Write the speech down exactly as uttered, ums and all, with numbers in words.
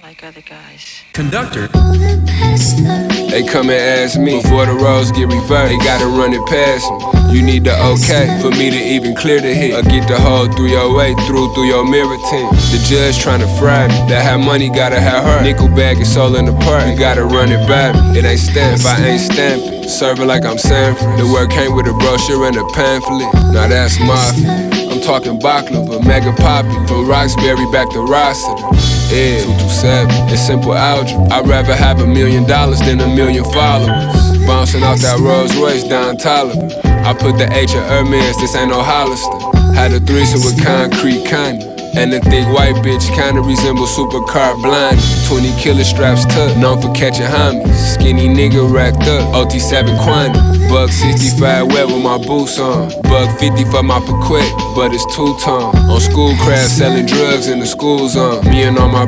like other guys. Conductor. They come and ask me before the roads get reversed. They gotta run it past me. You need the okay for me to even clear the hit or get the whole three oh eight through through your mirror tint. The judge tryna fry me. That have money gotta have her. Nickel bag is sold in the park. You gotta run it by me. It ain't stamped if I ain't stamping. Serve it like I'm Sanford. The work came with a brochure and a pamphlet. Now that's mafia. I'm talking baklava, mega poppy. From Roxbury back to Rossiter. Yeah, two two seven, it's simple algebra. I'd rather have a million dollars than a million followers. Bouncing off that Rolls Royce down Tolliver. I put the H of Hermes, this ain't no Hollister. Had a threesome with Concrete Connie. And the thick white bitch kinda resembles Supercar Blind. twenty killer straps tucked, known for catching homies. Skinny nigga racked up, O T seven Quanti. Buck sixty-five wet with my boots on. Buck fifty for my Paquette, but it's two-tone. On Schoolcraft selling drugs in the school zone. Me and all my